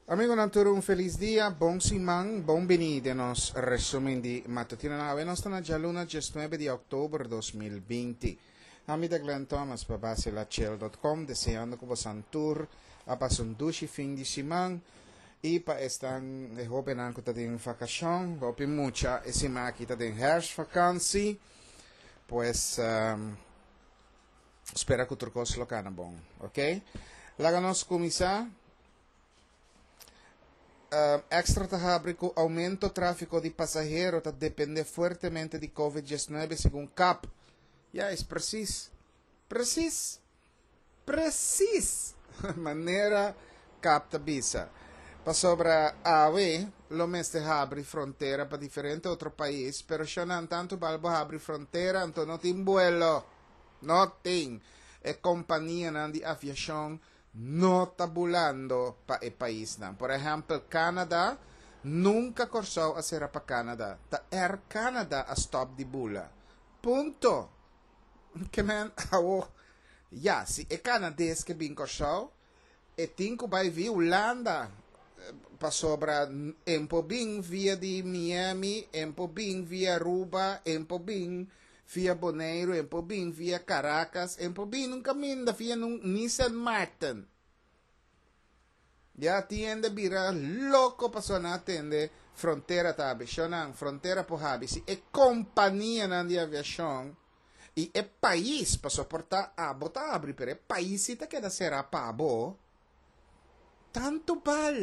Amigo Naturo, un feliz dia, buon simang, buon benide nos resumen di mattutina nave nostra già luna 9 di ottobre 2020. Amida Glenn Thomas pa base la Chel.com deseando que vos tour a pasun dushi fin di simang e pa estan hopen anche ta din vacation, hopen mucha e si makita din herfsvakantie. Pues spera que turcos lo cana bom, ok? Laga nos começar. Extra tahabrico aumento tráfico de passageiro tá depende fortemente de Covid-19 segundo CAP. Ja, is precies. Maneira CAP tá bisa. Pa sobra AWE, lo meste abri fronteira para diferente outro país, pero xa não tanto balbo abri fronteira, então não tem vuelo. Não tem. É companhia de aviação no tabulando pa e país na. Por exemplo, Canadá nunca corsou a ser para Canadá. Ta Air Canada a stop de bula. Punto. Que man, ja, se é canadense que bem corsou, e tinko vai vir Holanda pa sobra empo bem via de Miami, empo bem via Aruba, empo bem via Bonaire, empo bem via Caracas, empo bem num caminho via num Nissan Martin. Já tiende vira louco para só atende fronteira tabi, shonan fronteira por habi, se é companhia na de aviação e é país para suportar a botar abrir, pero é país se te queda será pabo. Tanto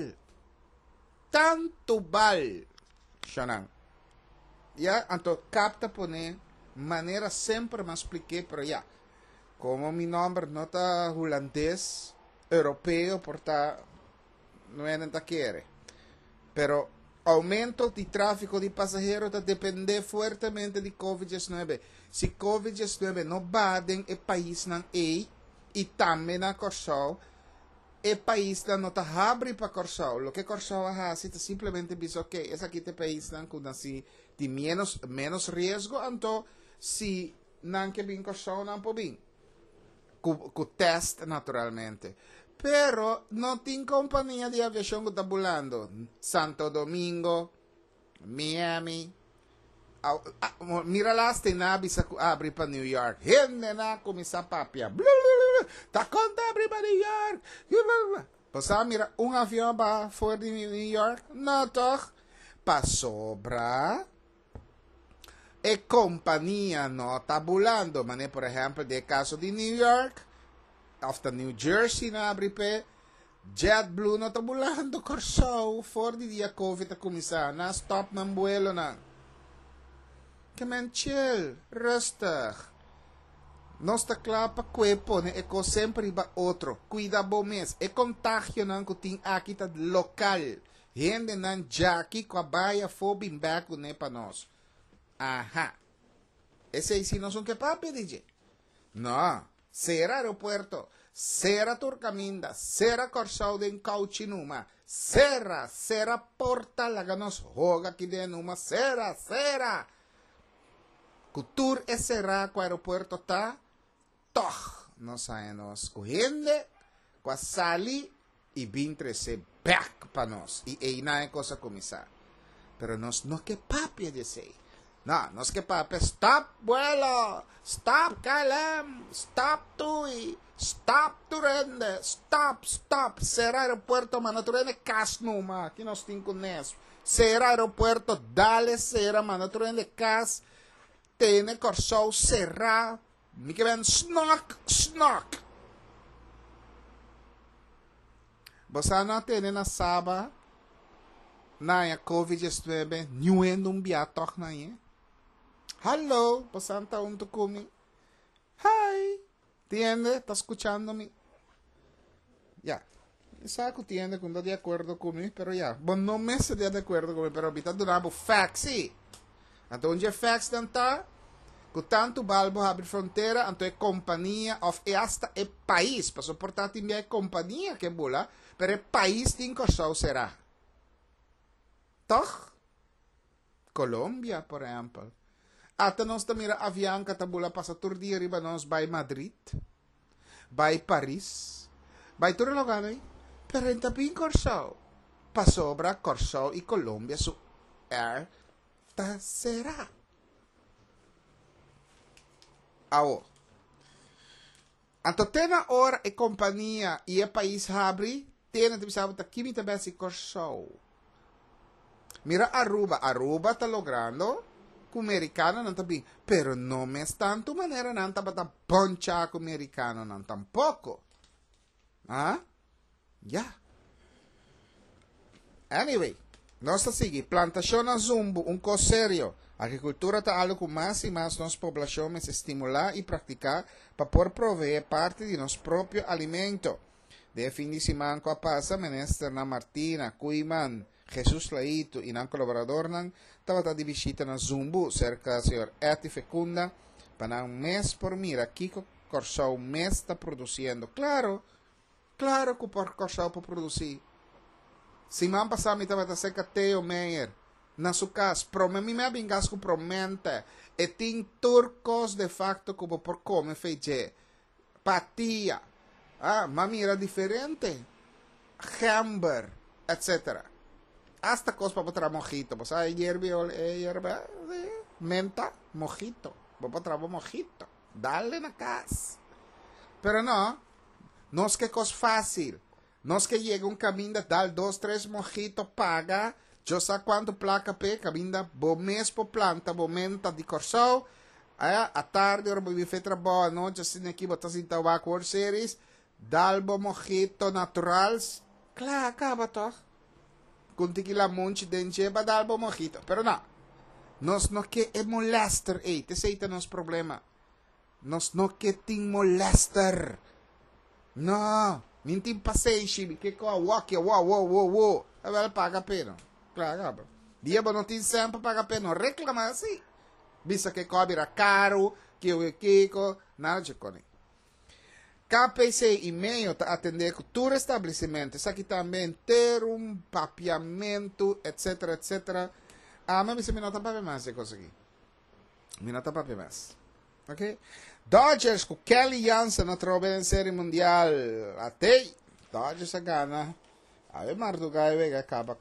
bal, shonan. Já, então capta pone maneira sempre me expliquei, pero já, como mi nome não está holandês, europeu, porta não é nada querer. Pero aumento de tráfico de passageiros depende fortemente de Covid-19. Se Covid-19 não baden, o país não é, e também na Corsol, o país não está abre para Corsol. O que Corsol faz, simplesmente diz, ok, esse aqui é o país que assim, de menos risco, então, se não que bem Corsol, não pode bem. Com teste, naturalmente. Pero não tem companhia de aviação que está bulando. Santo Domingo, Miami. Mira lá, tem nabis abre para New York. Gente na começar papia. Tá conta abre para New York. Você mira, avião para fora de New York? Não, toch? Para sobra. E companhia não está bulando. Mas, por exemplo, de caso de New York, after New Jersey na abre pe JetBlue não está bulando corsou for de dia Covid a começar na stop ng vuelo na que man chill rustig não está claro para cuerpo né eco sempre ba outro cuida bom mês é contágio não que tem aqui tá local gente não jaqui com a baia fobin back né para nós aha esse aí se não são que papi DJ não. Será aeropuerto, será Turcaminda, será Corsau de Cauchinuma, será porta laganos hoga aqui de numa, será. Cultura e será que o aeropuerto tá, nós saímos correndo, com a sali e vim trazer back para nós. E aí não é coisa começar. Pero nós não que papi de sei. No, no es que papi, stop vuelo, stop KLM, stop TUI, stop Turende, stop, será aeropuerto, mano, Turende, cas numa, aqui nós temos com isso. Será aeropuerto, dale, será, mano, Turende, cas, tem corsou, será, me que ven, snock. Você não tem na saba, na Covid-19, nenhum biatok na aí. Hello, pasanta unto kumi. Hi, ¿entiende? ¿Está escuchándome? Ya. Saco tiende que no de acuerdo conmigo, pero ya. Bueno, no me sé de acuerdo conmigo, pero ahorita duramos fax, sí. Então, onde é fax não tá? Com tanto balbo abre fronteira, então é companhia, e hasta é país, para suportar também é companhia que bula, pero é país tem corsão será. Toch? Colômbia, por exemplo. Até nós também avião que tabula passa todo dia riba nós vai Madrid, vai Paris, vai todo lugar aí, pero ainda bem corsão. pa sobra Corsao e Colômbia su Air será. Ao. Anto tena ora e companhia e e país abri, tena te bisabo ta kimi te besi Corsao. Mira Aruba tá logrando com o americano não tá bem, pero não é tanto maneira não tá para ponchar com o americano não tampouco. Ah? Yeah. Anyway, nós seguimos. Plantação a zumbo, um coisa sério. Agricultura está algo que mais e mais nossa população se estimular e praticar para poder prover parte de nosso próprio alimento. De fim de semana que passa, ministra na Martina, Cuiman, Jesus Laito e não colaborador não, estava de visita na Zumbu, cerca do senhor Eti Fecunda, para um mês por mira, aqui que Corsao mês está produzindo. Claro que o Corsao pode produzir. Semana passada me estava cerca Theo Meyer, na sua casa, me vingas com promente, e tem turcos de facto como por comer feijão, patia, mas mira diferente, hamburger, etc. Hasta coisa para botar mojito. Pues hay hierba, menta, mojito. Vamos botar mojito. Dale na casa. Pero no es que cosa fácil. No es que llega un caminda, dale 2, 3 mojitos, paga. Yo sé cuánto placa pe, caminda, bo mes po planta, bo menta de Corsao. A tarde, ora vi fetra boa noite, assim aqui, botar assim tabaco World Series. Dale bo mojito naturals. Claro, acaba toch. Com tequila monte dentro para dar o mojito. Pero nós não que é molester, esse é o nosso problema. Nós não que te molester. Não, não tem paciência, que com a walk, wow. Ela paga a pena. Claro, dia não tem sempre paga a pena, reclama assim. Vista que cobra caro, que o Kiko, nada de coisa. KPC e meio está atendendo todo estabelecimento. Isso aqui também ter um papeamento, etc. Mas me nota para mais de coisa aqui. Me nota para mais. Ok? Dodgers com Kelly Jansen na trova em série mundial. Até Dodgers a gana. Aí Mardugai vega acaba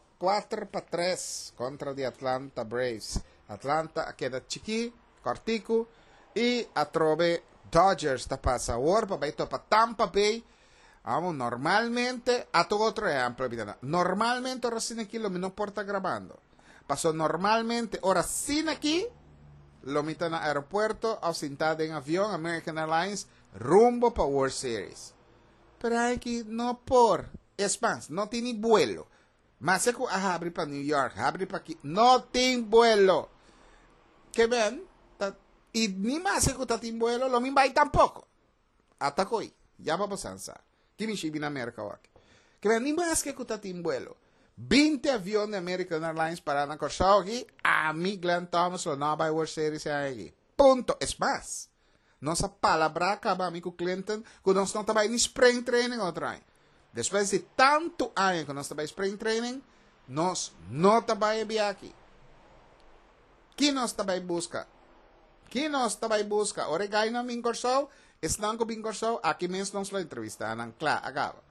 4-3 contra de Atlanta Braves. Atlanta queda chiqui, cortico e a trove Dodgers está passa agora para ir para Tampa Bay. Normalmente, a todo otro ejemplo, normalmente ahora sin aquí lo no porta grabando. Pasó normalmente ahora sin aquí, lo meten en el aeropuerto, o sentado en avión, American Airlines, rumbo para World Series. Pero aquí no es más, no tiene vuelo. Más es que abrir para New York, abrir para aquí, no tiene vuelo. ¿Qué ven? Y ni más que está en vuelo, lo mismo ahí tampoco. Hasta hoy, ya va a pasar. ¿Qué me chivi en América hoy? Que ven, ni más que está en vuelo. 20 aviones de American Airlines para na Corsao aquí, a mí Glenn Thomas lo no va a World Series aquí. Punto. Es más, nossa palabra acaba a mí con Clinton, que nós não estamos em spring training outro ano. Depois de tanto ano que nós estamos em spring training, nós não estamos aqui. Que nós estamos em busca? Que nós estamos em busca? Ora, ganha na minha Corsao, estão com minha Corsao, aqui mesmo nós vamos entrevistar, claro, acaba.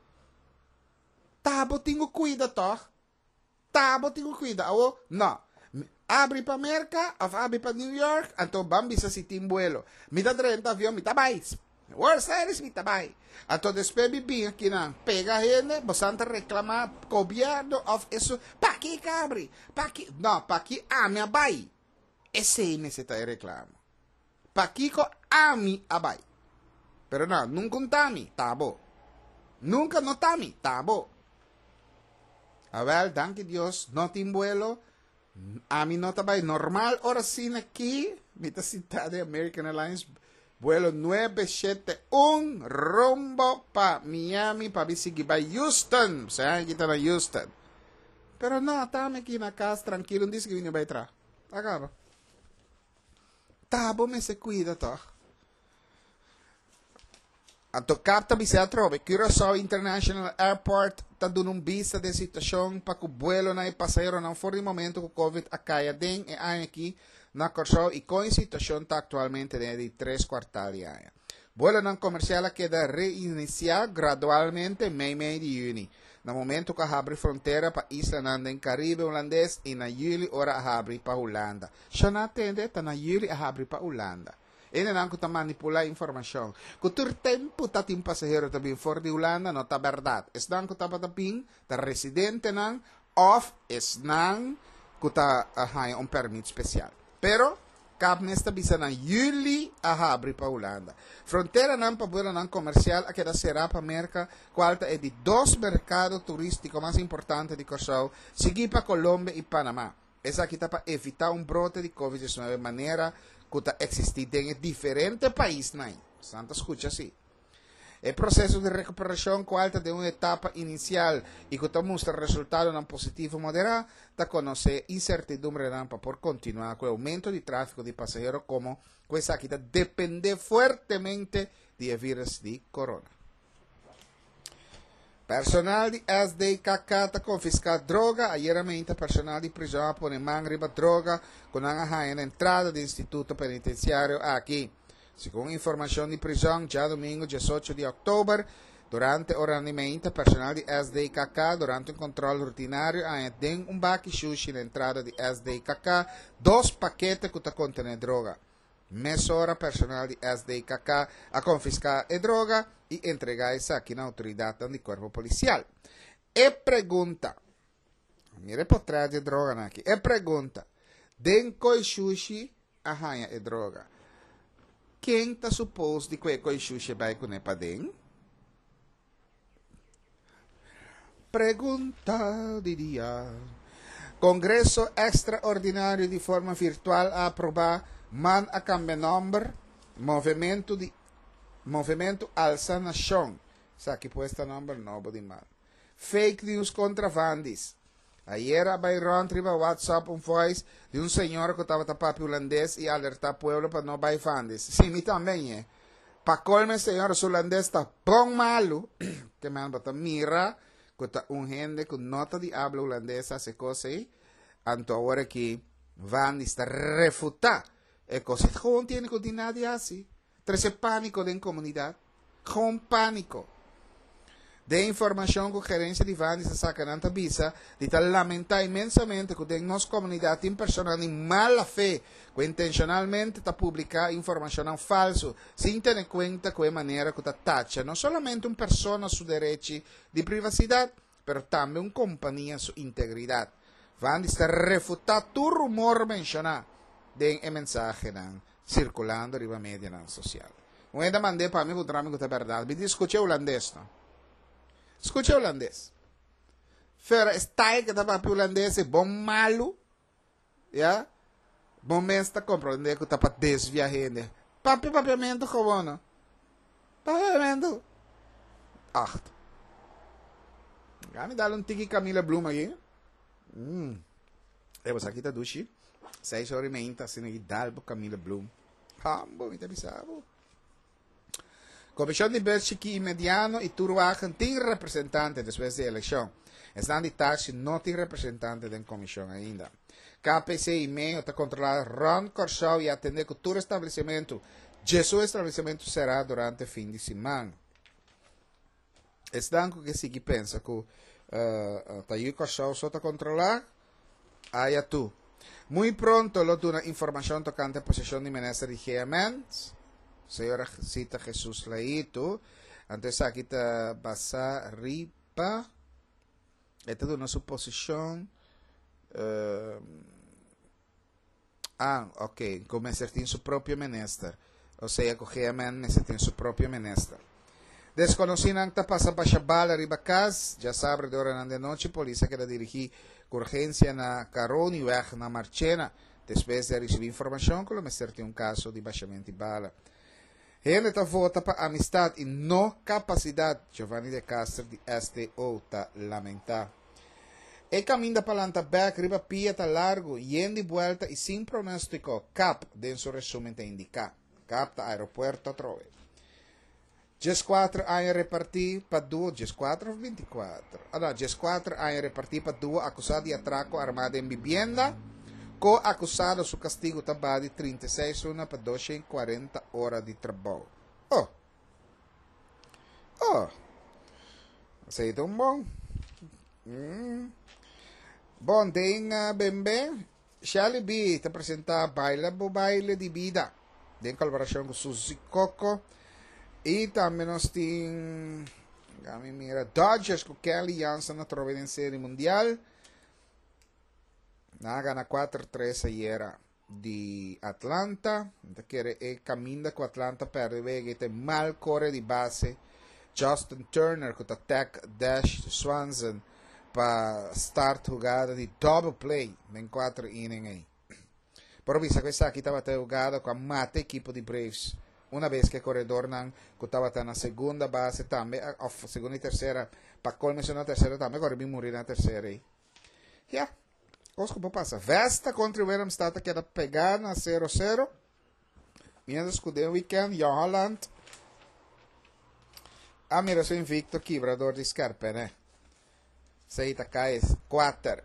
Tabo tenho cuida, toch? Tabo tenho cuida. Oh, não. Abre para América, abre para New York, então vamos a si team vuelo. Me dá 30 avião, me dá mais. World Series, me dá mais. Então depois me vim aqui, não. Pega a gente, você reclamar, governo, of isso. Para que cabre? Para que? Não, para que ame a bai. Esse aí necessita reclamo. Para que ame a bai. Pero não, nunca tami, tá bom. Nunca não tami, tá bom. A ver, danke Dios, no tem vuelo. A mí no estaba normal. Ahora sí, aquí, mitad cita de American Airlines, vuelo 971, rumbo para Miami, para visitar para Houston. O sea, aquí está en Houston. Pero no, estamos aquí en la casa, tranquilo, dice que vino para atrás. Acaba. Tabo me se cuida, todo. Então, capta me se trove, Curaçao International Airport está dando vista de situação para que o vuelo na passageiro não for de momento que o Covid acaia den e aí aqui na Curaçao e com a situação está atualmente de 3 quartais de ano. Vuelo não comercial queda reiniciar gradualmente em meio de junho. no momento que abre fronteira para isla nanda Caribe holandês e na juli ora abre para Holanda. Já não atende, tá na juli abre para Holanda. Ele não está manipular informação. Quanto tempo está tem passageiro também fora de Holanda, não está verdade. Es não está para também, está residente não, of es não está um permit especial. Pero cap nesta bisa na juli abre para Holanda. Fronteira não para boa não comercial, a que será para América, qual é de dois mercados turísticos mais importantes de Corsau, seguir para Colômbia e Panamá. Essa aqui está para evitar brote de Covid-19 de maneira que está existindo em diferentes países. Santa escucha assim. O processo de recuperação qual de uma etapa inicial e que mostra resultado não positivo moderado, está conhecer incertidumbre por continuar com o aumento de tráfego de passageiros como coisa que depende fortemente do vírus de corona. Personal de SDKK está confiscado droga. Aieramente, personal de prisão põe mão riba droga com a entrada do Instituto Penitenciário aqui. Segundo informação de prisão, já domingo 18 de outubro, durante o rendimento, personal de SDKK, durante um controle rotinário, tem baque sushi na entrada de SDKK, 2 paquetes que contêm droga. Mesora personal de SDKK a confiscar a droga e entregar isso aqui na autoridade do corpo policial. E pergunta, mire por trás de droga aqui, e pergunta, dentro do sushi arranha a droga. Quem está suposto de que o sushi vai com para dentro? Pergunta de dia. Congresso extraordinário de forma virtual a aprovar man a cambio nombre movimento Alça Nação. Aqui puesta nombre novo de man. Fake news contra Vandis. Ayer a Bayron triba WhatsApp voice de senhor que estava tapando holandês e alertar pueblo para não vai Vandis. Sim, me também para colme senhor holandês está bom malo que me bota mira que está gente que nota de habla holandesa se cose anto agora que Vandis está refutar. E cosas gewoon tiene que nadie así. Trece pánico de comunidad. Gewoon pánico. De informação que a gerência de Vandis está sacando a visa, de tal lamentar imensamente que em nossa comunidade tem pessoas de mala fé que intencionalmente está publicando informação falsa, sem ter em conta que é maneira que está taxa não somente uma pessoa seu direito de privacidade, mas também uma companhia sua integridade. Vandis está refutando todo rumor mencionado de mensagem circulando riba média social. Eu ainda mandei para mim contra mim que é verdade. Me escutei holandês, não? Escutei holandês. Fera, está que estava para holandês é bom malo, já? Bom mês está compreendendo que está para desviar gente. Papiamento gewoon, papiamento. Acht. Ga me dar tiki Camila Bloem aqui. Vamos aqui tá dushi. 6h30, assim, e dalbo Camila Bloem. Hambo, me bisabo. Comissão de Belgique Mediano e Turuagen tem representante depois da eleição. Estão de taxa não tem representante da comissão ainda. KPC e meio está controlado Ron Corsau e atender que todo estabelecimento, seu estabelecimento será durante o fim de semana. Estão que se pensa que Tayu Corsau só está controlado, aí tu. Muito pronto, lo dou informação tocante a posição de ministro de Geamens. Senhora Cita Jesus Laito. Antes aqui está Basa Ripa. Esta é uma suposição. Ok. Como ministro tem seu próprio ministro. Ou seja, que o Geamens tem seu próprio ministro. Desconocido que passa baixa bala riba casa. Já sabe de hora de noite. Polícia que dirigir urgência na Caroni weg na Marchena. Depois de receber informação que o ministro tem caso de baixamento de bala. Ele está vota para amistade e não capacidade. Giovanni de Castro de STO está lamentar. E caminho para Lanta Back, riba pia está largo, yendo de volta e sem pronóstico. CAP, dentro do resumo está indicar. CAP está aeroporto trove. 14 a repartir para 2, 14 ou 24? 14 a repartir para 2 acusado de atraco armado em vivienda. Co-acusado su castigo está de 36 horas para 240 horas de trabalho. Aceita bom. Bom, tem bem, Shelly B te apresenta Baile de Vida, em colaboração com Suzy Coco. E também nós temos, mira, Dodgers com Kelly Jansen na trova em série mundial. Gana 4-3 ayer de Atlanta. Quiere caminda com Atlanta per vege te mal corre di base. Justin Turner com attack Dash Swanson para start jugada di double play em 4 innings aí. Pero visa questa aqui estava jugada com a mate equipo di Braves. Una vez que corredor não estava na segunda base também, segunda e terceira, para colmear na terceira também, agora bem morrer na terceira aí. Yeah. Coisa que pode passar. Vesta contra o Willemstad que era pegar na 0-0. Mientras que o weekend, Jan Holland. Mira, seu invicto quebrador de Scarpe, né? Seita cai 4.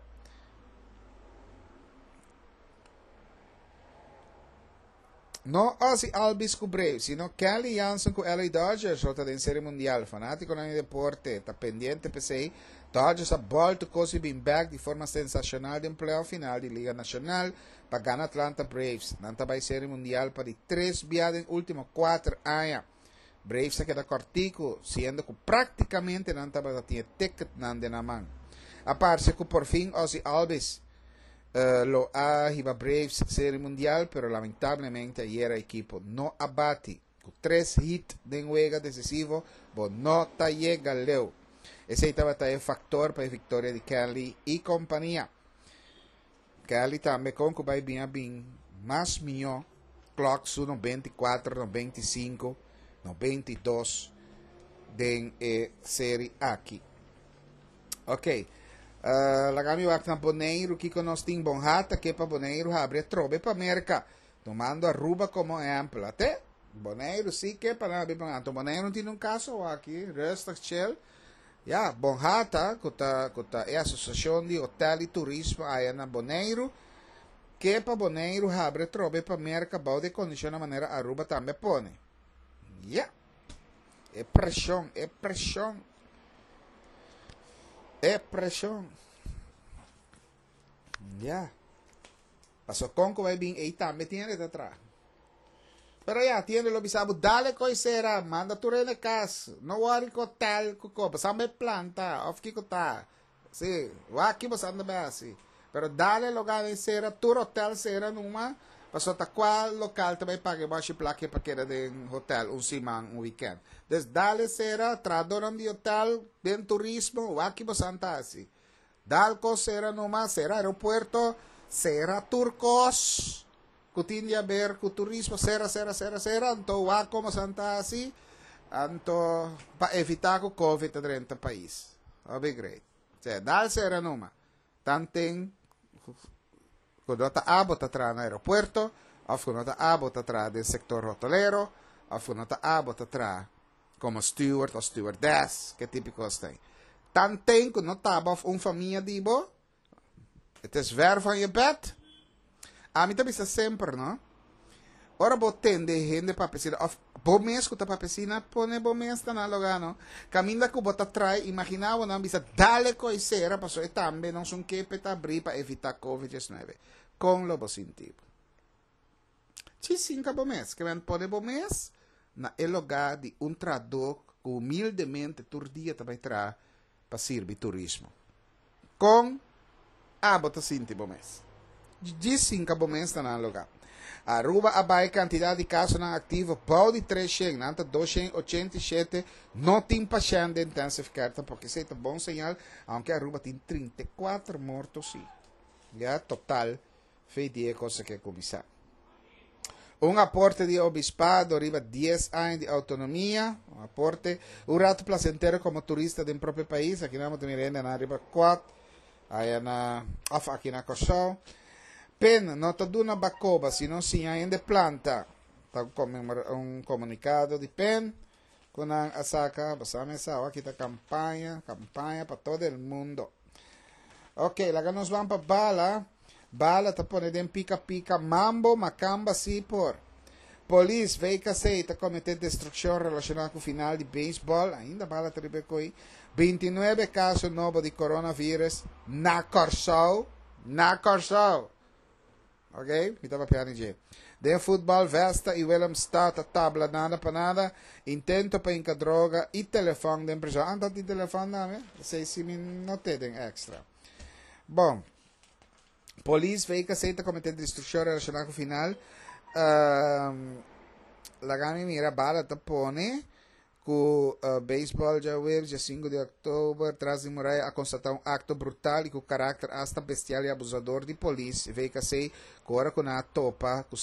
No Ozzy Albies com Braves, sino Kelly Jansen com LA Dodgers, rota da série mundial, fanático no deporte, está pendiente para sei. Dodgers ha volto così bem back de forma sensacional de playoff final de Liga Nacional para ganhar Atlanta Braves. Nanta vai série mundial para de 3 viadas em últimos 4 anos. Braves se queda cortico, sendo que praticamente Nanta vai ter ticket na mão. A parte que por fim Ozzy Albies lo ha iba Braves série mundial, pero lamentablemente ayer el equipo no abate. Con 3 hits de juego decisivo, pero no te llega leo. Ese estaba el factor para la victoria de Kelly y compañía. Kelly también con que va bien más mío, clock su 94, 95, 92 de serie aquí. Ok. La gami wak na Boneiro que nós tem Bonhata que para Boneiro abre trobe para América tomando Aruba como exemplo até Boneiro sim que para Boneiro tem caso aqui resta chill ya Bonhata kuta é a associação de hotel e turismo aí na Boneiro que para Boneiro abre trobe para América bao de condição de maneira Aruba também pone ya é pressão Ya. Pasó Conco va bien ahí también tiene de atrás. Pero ya, tiene lo bisabo, dale coisera, manda tu rene cas, no worry ko tal ko, pasame planta, of kiko ta. Sí, waki basando be así. Pero dale lo gane sera, tu hotel sera numa, pasó ta qual local também pague baixo plaque para que de hotel un simang un weekend. Des dale sera, tradoram de hotel, den turismo, waki basanta así. Dalco sera numa, sera aeropuerto, sera turcos, kutindia ver ku turismo, sera, anto wako masanta así, anto pa evitar ko COVID dentro do país. Obi great. Cioè, dal sera numa, tanting quando ta abot atra no aeropuerto, of quando ta abot atra del sector hotelero, of quando ta abot atra como steward o stewardess, que típico tem. Tanting quando taba of família dibo, het is ver van je bed. A mim também sempre, não? Ora botende gente para piscina, of bomes que tá para piscina, pone bomes tá na logano. Caminda que bota trai, imaginava não bisa dale coisera, passou e também não são que peta abrir para evitar COVID-19. Com lo positivo. Ci 5 bomes, que vem pone bomes na lugar de trador que humildemente tur dia também trai para servir turismo. Com bota 5 bomes. De 5 bomes tá na lugar. Aruba abai quantidade de casos não ativos pode 300, nanta 287 não tem paciente de intensificar, porque isso é um bom sinal, aunque Aruba tem 34 mortos sim. Já total feito é coisa que começar. Aporte de obispado arriba 10 anos de autonomia, aporte, rato placentero como turista do próprio país, aqui na Miranda na arriba 4, aí na aqui na Corsol. Pen nota duna bacoba, se não sim ainda planta, tá um comunicado de Pen, com a saca, basame essa, aqui tá campanha para todo o mundo. Ok, lá nos vamos para bala tá ponendo em pica-pica, mambo, macamba, sipor. Police veio que aceita cometer destruição relacionada com o final de beisebol. Ainda bala tribecoi. 29 casos novos de coronavírus na Corsol. Na Corsol. Ok? Me estava piano de. De futebol, Vesta e Willem Stout a tabla nada para nada. Intento para inca droga e telefone da empresa. Anda de telefone, não, sei se me notei extra. Bom. Police veio que aceita cometer destruição relacionada com o final. La gama mira bala tapone com beisebol já web dia 5 de outubro traz de Moraes a constatar um acto brutal e com caráter hasta bestial e abusador de polícia veio que sei agora com a topa com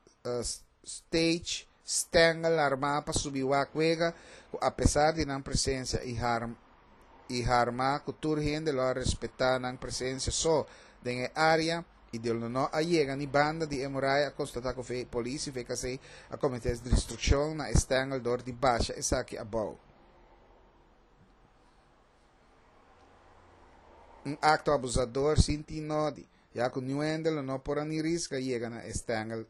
stage stengel armada para subir o aquega apesar de não presença e harma com turgente lo respeitar não presença só dentro área e de não chega ni banda de Moraes a constatar que a polícia veio que sei a cometer destruição na stengel dor de baixa e saque a bom. Um acto abusador sinti nodi. Já que o Wendel não por ani risca chega na stengel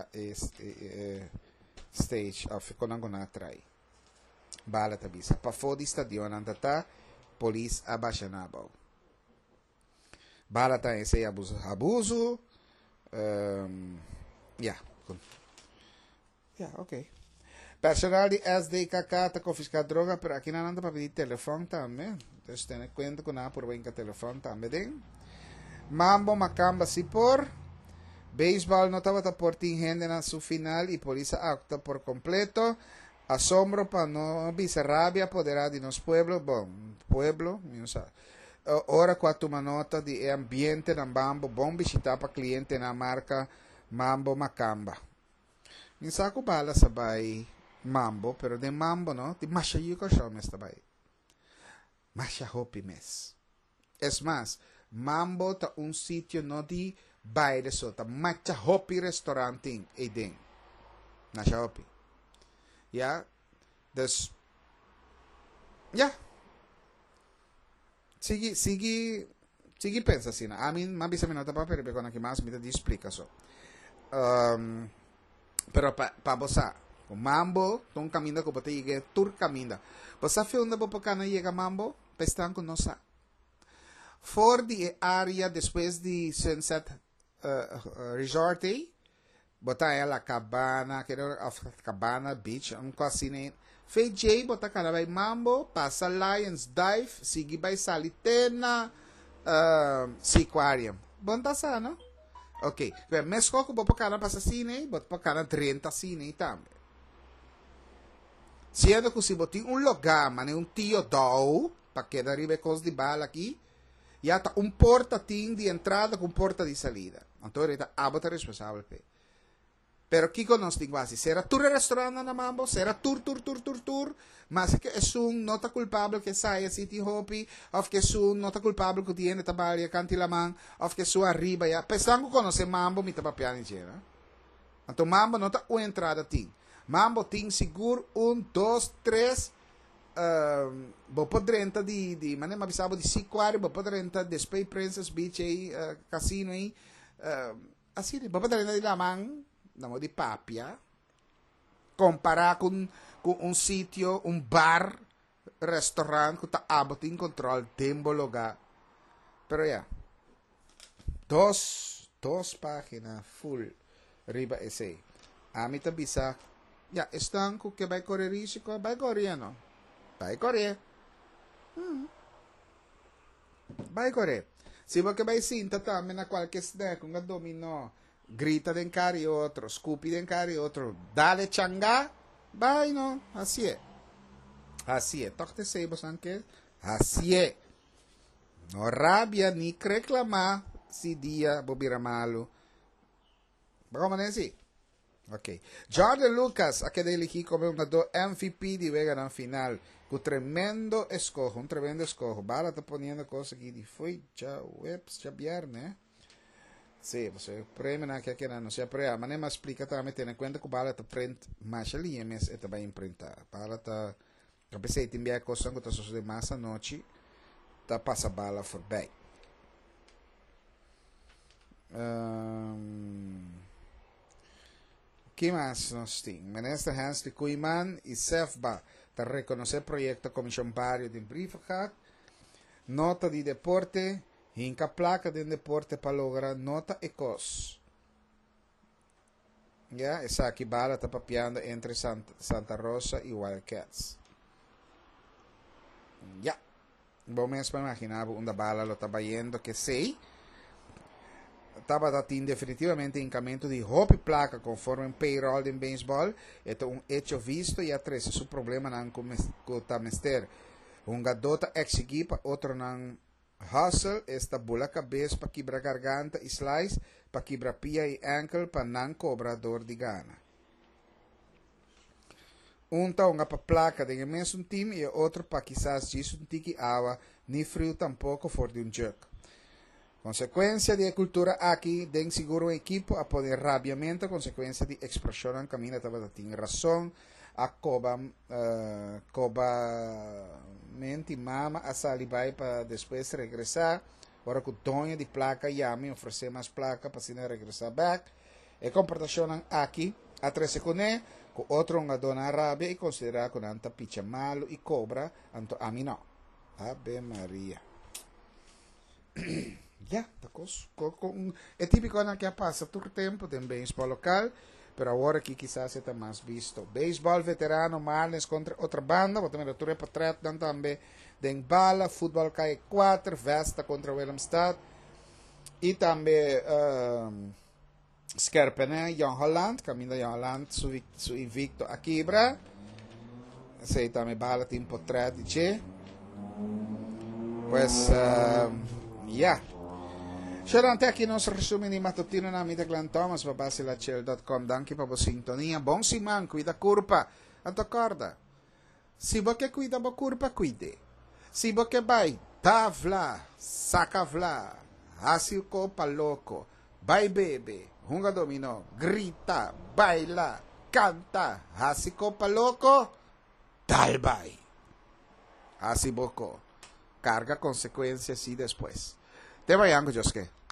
stage of konangona trai. Bala tabisa. Pa fodi stadion andata polícia abaixa na bom. Bala tá esse abuso. Ok. Personal de SDKK tá confiscar droga, pero aqui não anda para pedir telefone também. Então, tem conta com nada por bem que telefone também. Mambo Macamba se por. Béisbol não estava por tingendo na sua final e polícia acta por completo. Asombro para não bisa rabia poderá de nos pueblo. Bom, pueblo, não sabe. Ora quanto uma nota de ambiente na Mambo, bom visitar para cliente na marca Mambo Macamba. Não saco bala sabay Mambo, pero de Mambo no, de masha yuko siya mes tabay. Masha hopi mes. Es más, Mambo ta un sitio no di baile so, ta masha hopi restauranting edin. Masha hopi. Ja, dus, ja. Sige pensa assim, a mim, mabisa me nota para perder quando aqui mais me te explica só. Pero pa bosa, o Mambo, ton caminda ko pati ige tur caminda. Bosa fe onda bo kana llega Mambo, pestan con nosa. For the area después de Sunset Resort, bota ela cabana, que era cabana beach, um casino. Fei J, bota kana bay Mambo, passa Lions Dive, sigi bay Salitena, Seaquarium. Bonta sana. Ok, mesco ko po kana pasa cine, bot po kana 30 cine também. Siendo que si botin un lugar, mane un tío do, para que arriba cos de bala aqui, e hasta un portatin de entrada com porta de salida. Então, ahorita, abota responsável. Pero aqui conosco quase, será tur restaurante na Mambo, será tur, mas que é um nota culpável que sai a City Hopi, ou que é um nota culpável que tiene trabalho canti la man, ou que é arriba ya. Pensando que conhece Mambo, me tapa piano inteira. Então Mambo nota uma entrada tem. Mambo tem seguro 1, 2, 3, vou poder entrar de maneira mais bisabo de Seaquarium, vou poder entrar de Spay Princess Beach aí, casino aí, assim, vou poder entrar de la man, namo di Papia, comparar com um sítio, um bar, restaurante que está abot em controle, tempo lugar. Pero ya, dos páginas full, riba esse. A mim bisa, ya, estão com que vai correr risco, vai correr, não? Vai correr. Vai correr. Se você vai sinta também na qualquer cidade, com a dominó, grita de encari outro, scupi de encari outro, dale changa, vai no, assim é. Assim é, toque seibos anche, assim é. No rabia ni reclamar se dia bobira malo. Como é assim? Ok. Jordan Lucas, aquele aqui como um MVP de Vega na final, com tremendo escorro. Bala tá ponendo coisa aqui de foi já webs, já viernes. Sí, pues el premio na que no se aprea, mas nem mais explica também tendo em conta que o bala tá print mais ali, mas é também imprintar. Bala tá, eu pensei que enviar coisa que tá sucedendo mais à noite, tá passa bala for bem. ¿Qué más nos tiene? Minister Hans de Koeman y SEFBA te reconoce el proyecto comissionario de Briefhack. Nota de deporte. Hinca placa de deporte para lograr nota e cos. Ya, esa aquí bala está papeando entre Santa Rosa y Wildcats. Ya. Vamos a imaginar una bala lo estaba yendo que sí. Estaba dando definitivamente incremento de hobby placa conforme um payroll em beisebol. Este é hecho visto e atrás su problema não com mister. Gadota ex-equipa, outro não hustle, esta bola cabeça para quebrar garganta e slice, para quebrar pia e ankle, para não cobrar dor de gana. Tá uma para placa de mesmo time e outro para quizás disso tiki água, nem frio tampouco for de jerk. Consequência de cultura aqui, den seguro equipo a poder rabiamente, consequência de expressão camina estava tem razão, a coba mente mama a salibai para depois regressar, agora que o dono de placa llame oferecer mais placa para se regressar back, e comportação aqui, a 13 com outro uma dona rábia e considerar com anta picha malo e cobra, anto a mim não. Ave Maria. Ya, é típico que passa todo o tempo tem beisebol local, pero agora que quizás está mais visto. Beisebol veterano, Marlins contra outra banda, vou também retornar para trás também tem bala, futebol cai 4, Vesta contra Willemstad, e também Skerpene, Jan Holland, caminho Jan Holland, su invicto a quebra, sei também bala tem por trás de che, pues, ya. C'erano aqui nosso resumo di mattutino na amica Glenn Thomas, babasilaciel.com, danke per la sintonia, buon siman, cuida curpa, anto corda. Si você cuida ba curpa, cuide. Si você vai, tavla, sacavla, hasi o copa louco, vai bebe, hunga dominó, grita, baila, canta, hasi copa louco, tal vai. Hasi boco, carga consequências e depois. Te vayan, Josuke.